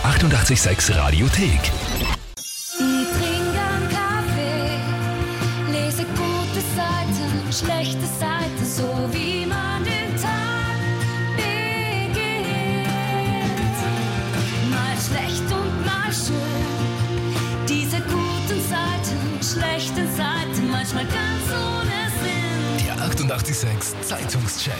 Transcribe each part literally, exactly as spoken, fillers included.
achtundachtzig Komma sechs Radiothek. Ich trinke einen Kaffee, lese gute Seiten, schlechte Seiten, so wie man den Tag beginnt. Mal schlecht und mal schön, diese guten Seiten, schlechten Seiten, manchmal ganz ohne Sinn. Der achtundachtzig Komma sechs Zeitungscheck.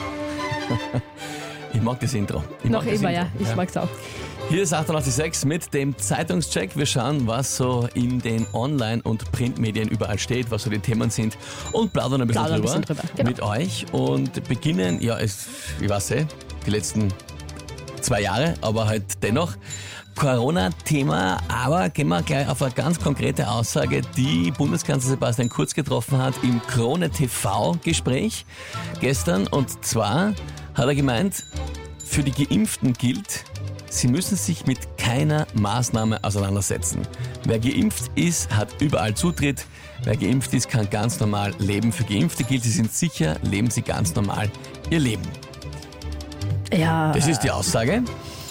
Ich mag das Intro. Ich Noch mag das immer, Intro. ja. Ich mag's auch. Hier ist achtundachtzig Komma sechs mit dem Zeitungscheck. Wir schauen, was so in den Online- und Printmedien überall steht, was so die Themen sind und plaudern ein bisschen Plaudern ein drüber, bisschen drüber, genau. mit euch und beginnen, ja, es, ich weiß eh, die letzten zwei Jahre, aber halt dennoch Corona-Thema, aber gehen wir gleich auf eine ganz konkrete Aussage, die Bundeskanzler Sebastian Kurz getroffen hat im Krone-T V-Gespräch gestern, und zwar hat er gemeint, für die Geimpften gilt, sie müssen sich mit keiner Maßnahme auseinandersetzen. Wer geimpft ist, hat überall Zutritt. Wer geimpft ist, kann ganz normal leben. Für Geimpfte gilt, sie sind sicher, leben sie ganz normal ihr Leben. Ja, Das ist die Aussage.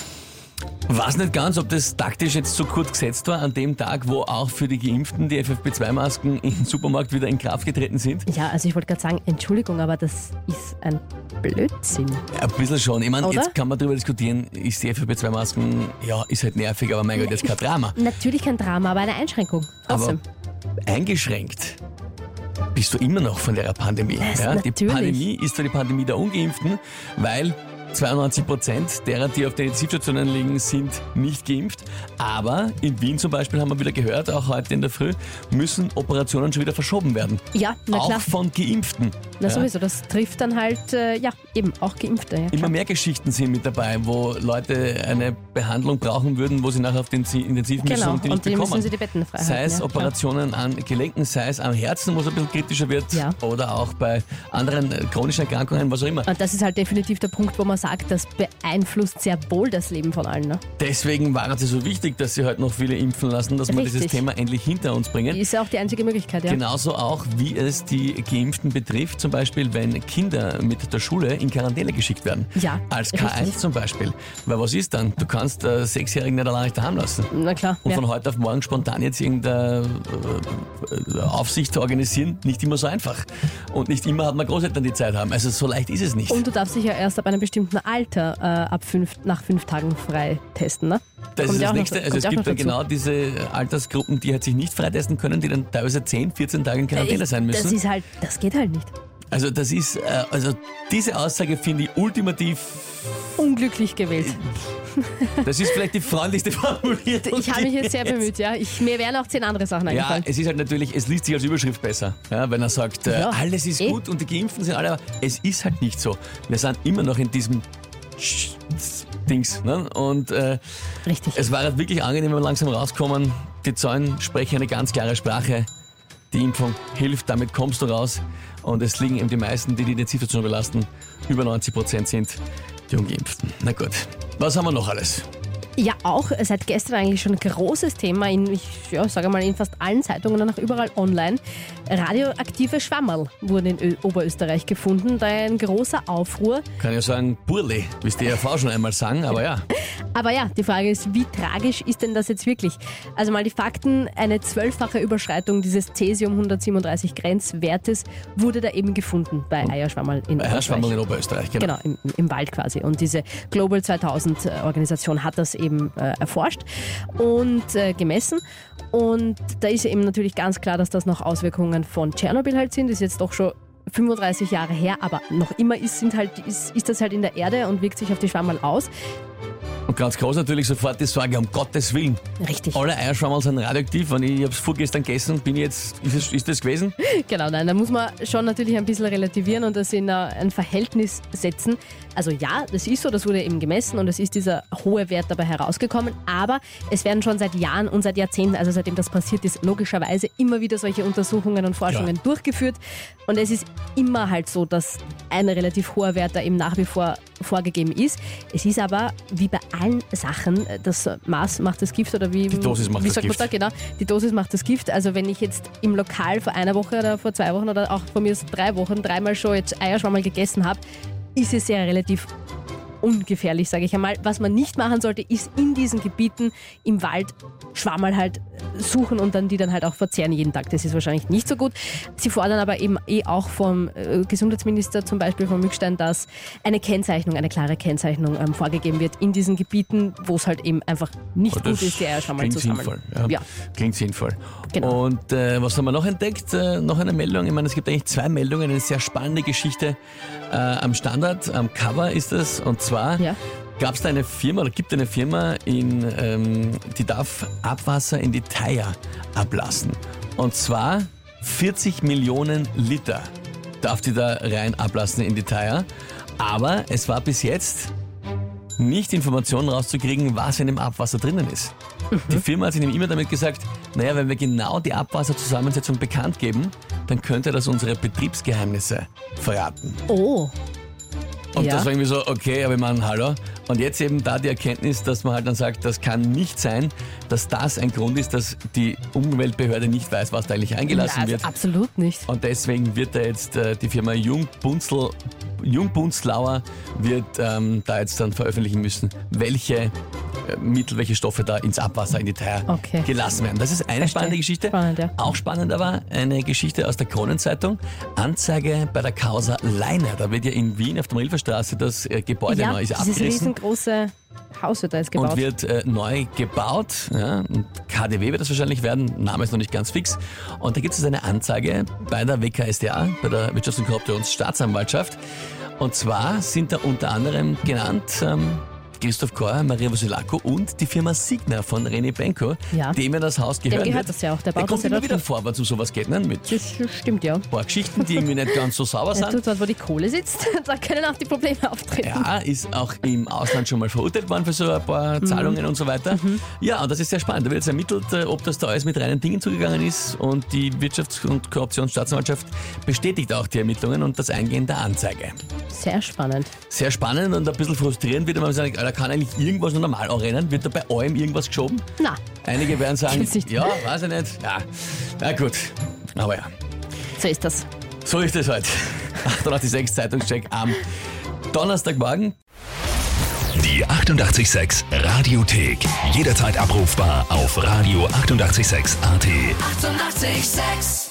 Weiß nicht ganz, ob das taktisch jetzt so kurz gesetzt war, an dem Tag, wo auch für die Geimpften die F F P zwei Masken im Supermarkt wieder in Kraft getreten sind. ja, also ich wollte gerade sagen, Entschuldigung, aber das ist ein Blödsinn. Ein bisschen schon. Ich meine, Oder? jetzt kann man darüber diskutieren, ist die F F P zwei Masken, ja, ist halt nervig, aber mein Gott, jetzt kein Drama. Natürlich kein Drama, aber eine Einschränkung. Trotzdem. Aber eingeschränkt bist du immer noch von der Pandemie. Das Ja? Die natürlich. Pandemie ist zwar die Pandemie der Ungeimpften, weil zweiundneunzig Prozent derer, die auf den Intensivstationen liegen, sind nicht geimpft. Aber in Wien zum Beispiel, haben wir wieder gehört, auch heute in der Früh, müssen Operationen schon wieder verschoben werden. Ja, na auch klar. von Geimpften. Na Ja? sowieso, das trifft dann halt, äh, ja, eben auch Geimpfte. Ja, Immer klar. mehr Geschichten sind mit dabei, wo Leute eine Behandlung brauchen würden, wo sie nachher auf den Zi- Intensiv müssen Genau, und die und nicht die bekommen. müssen sie die Betten frei Sei halten, es ja, klar. Operationen an Gelenken, sei es am Herzen, wo es ein bisschen kritischer wird, Ja. oder auch bei anderen äh, chronischen Erkrankungen, was auch immer. Und das ist halt definitiv der Punkt, wo man sagt, das beeinflusst sehr wohl das Leben von allen. Ne? Deswegen war es so wichtig, dass sie heute noch viele impfen lassen, dass wir Richtig. dieses Thema endlich hinter uns bringen. Ist ja auch die einzige Möglichkeit, ja. Genauso auch, wie es die Geimpften betrifft, zum Beispiel, wenn Kinder mit der Schule in Quarantäne geschickt werden. Ja, Als K eins richtig. zum Beispiel. Weil was ist dann? Du kannst äh, Sechsjährigen nicht allein daheim lassen. Na klar. Und ja. von heute auf morgen spontan jetzt irgendeine äh, Aufsicht zu organisieren, nicht immer so einfach. Und nicht immer hat man Großeltern, die Zeit haben. Also so leicht ist es nicht. Und du darfst dich ja erst ab einem bestimmten Alter äh, ab fünf, nach fünf Tagen frei testen, ne? Das Kommt ist ja das auch noch- Nächste. Also kommt es ja auch gibt noch dann dazu. genau diese Altersgruppen, die halt sich nicht freitesten können, die dann teilweise zehn, vierzehn Tage in Quarantäne sein Das müssen. ist halt, das geht halt nicht. Also das ist, äh, also diese Aussage finde ich ultimativ, Unglücklich gewählt. das ist vielleicht die freundlichste Formulierung. Ich habe mich die jetzt sehr bemüht, ja. Ich, mir wären auch zehn andere Sachen Ja, eingefallen. es ist halt natürlich, es liest sich als Überschrift besser, ja, wenn er sagt, äh, Ja, alles ist eh. gut und die Geimpften sind alle, aber es ist halt nicht so. Wir sind immer noch in diesem Dings. Ne? Und äh, Richtig. es war halt wirklich angenehm, wenn wir langsam rauskommen. Die Zahlen sprechen eine ganz klare Sprache. Die Impfung hilft, damit kommst du raus. Und es liegen eben die meisten, die die Intensivstation belasten, über neunzig Prozent sind die Ungeimpften. Na gut, was haben wir noch alles? Ja, auch seit gestern eigentlich schon ein großes Thema in, ich ja, sage mal, in fast allen Zeitungen und auch überall online. Radioaktive Schwammerl wurden in Ö- Oberösterreich gefunden. Da ein großer Aufruhr. Kann ja sagen, Burli, wie es die E R V schon einmal sagen, aber ja. Aber ja, die Frage ist, wie tragisch ist denn das jetzt wirklich? Also mal die Fakten, eine zwölffache Überschreitung dieses Cäsium hundertsiebenunddreißig Grenzwertes wurde da eben gefunden bei Eierschwammerl in Bei Oberösterreich. Herrschwammerl in Oberösterreich, genau. Genau, im, im Wald quasi. Und diese Global zweitausend Organisation hat das eben äh, erforscht und äh, gemessen. Und da ist eben natürlich ganz klar, dass das noch Auswirkungen von Tschernobyl halt sind. Das ist jetzt doch schon fünfunddreißig Jahre her, aber noch immer ist, sind halt, ist, ist das halt in der Erde und wirkt sich auf die Schwammerl aus. Und ganz groß natürlich sofort die Sorge, um Gottes Willen. Richtig. Alle Eierschwammerl sind radioaktiv. Wenn ich, ich habe es vorgestern gegessen, bin ich jetzt, ist, es, ist das gewesen? Genau, nein, da muss man schon natürlich ein bisschen relativieren und das in äh, ein Verhältnis setzen. Also ja, das ist so, das wurde eben gemessen und es ist dieser hohe Wert dabei herausgekommen, aber es werden schon seit Jahren und seit Jahrzehnten, also seitdem das passiert ist, logischerweise immer wieder solche Untersuchungen und Forschungen Ja. durchgeführt und es ist immer halt so, dass ein relativ hoher Wert da eben nach wie vor vorgegeben ist. Es ist aber, wie bei allen Sachen, das Maß macht das Gift oder wie, Die Dosis macht wie das sagt man Gift. da? Genau, die Dosis macht das Gift. Also wenn ich jetzt im Lokal vor einer Woche oder vor zwei Wochen oder auch von mir aus drei Wochen dreimal schon jetzt Eierschwammerl gegessen habe, ist es ja relativ ungefährlich, sage ich einmal. Was man nicht machen sollte, ist in diesen Gebieten im Wald Schwammerl halt suchen und dann die dann halt auch verzehren jeden Tag. Das ist wahrscheinlich nicht so gut. Sie fordern aber eben eh auch vom äh, Gesundheitsminister, zum Beispiel von Mückstein, dass eine Kennzeichnung, eine klare Kennzeichnung ähm, vorgegeben wird in diesen Gebieten, wo es halt eben einfach nicht Oh, gut ist, die Eierschwammerl klingt zu sammeln. sinnvoll. Ja. Ja. Klingt sinnvoll. Genau. Und äh, was haben wir noch entdeckt? Äh, noch eine Meldung. Ich meine, es gibt eigentlich zwei Meldungen. Eine sehr spannende Geschichte äh, am Standard, am Cover ist es. Und zwar Ja. gab es da eine Firma oder gibt eine Firma, in, ähm, die darf Abwasser in die Thaya ablassen. Und zwar vierzig Millionen Liter darf die da rein ablassen in die Thaya. Aber es war bis jetzt nicht Informationen rauszukriegen, was in dem Abwasser drinnen ist. Mhm. Die Firma hat sich nämlich immer damit gesagt, naja, wenn wir genau die Abwasserzusammensetzung bekannt geben, dann könnte das unsere Betriebsgeheimnisse verraten. Oh. Und Ja. das war irgendwie so, okay, aber ich meine, hallo. Und jetzt eben da die Erkenntnis, dass man halt dann sagt, das kann nicht sein, dass das ein Grund ist, dass die Umweltbehörde nicht weiß, was da eigentlich eingelassen Ja, also wird. absolut nicht. Und deswegen wird da jetzt äh, die Firma Jungbunzl, Jungbunzlauer wird ähm, da jetzt dann veröffentlichen müssen, welche äh, Mittel, welche Stoffe da ins Abwasser, in die Thaya Okay. gelassen werden. Das ist eine Verstehe. spannende Geschichte. Spannend, ja. Auch spannend aber eine Geschichte aus der Kronenzeitung. Anzeige bei der Causa Leiner. Da wird ja in Wien auf der Marilferstraße das äh, Gebäude Ja, neu ist dieses abgerissen. riesengroße Haus wird da jetzt gebaut. Und wird äh, neu gebaut. Ja, und K D W wird das wahrscheinlich werden. Name ist noch nicht ganz fix. Und da gibt es eine Anzeige bei der W K S D A, bei der Wirtschafts- und Korruptionsstaatsanwaltschaft. Und zwar sind da unter anderem genannt ähm, Christoph Keuer, Maria Vasilako und die Firma Signa von René Benko, Ja. dem ja das Haus gehört. Dem gehört wird. das ja auch, der Der baut kommt das ja immer dort wieder hin. vor, wenn es um sowas geht, ne? Mit Das stimmt, ja. ein paar Geschichten, die irgendwie nicht ganz so sauber Ja, sind. dort, wo die Kohle sitzt, da können auch die Probleme auftreten. Ja, ist auch im Ausland schon mal verurteilt worden für so ein paar Zahlungen und so weiter. Ja, und das ist sehr spannend. Da wird jetzt ermittelt, äh, ob das da alles mit reinen Dingen zugegangen ist und die Wirtschafts- und Korruptionsstaatsanwaltschaft bestätigt auch die Ermittlungen und das Eingehen der Anzeige. Sehr spannend. Sehr spannend und ein bisschen frustrierend wird man sagen, da kann eigentlich irgendwas noch normal anrennen. Wird da bei allem irgendwas geschoben? Na, Einige werden sagen, Gibt's nicht. ja, weiß ich nicht. Ja, na gut. Aber ja, so ist das. so ist es halt. achtundachtzig Komma sechs Zeitungscheck am Donnerstagmorgen. Die achtundachtzig Komma sechs Radiothek. Jederzeit abrufbar auf radio achtundachtzig Komma sechs A T. Eighty-eight point six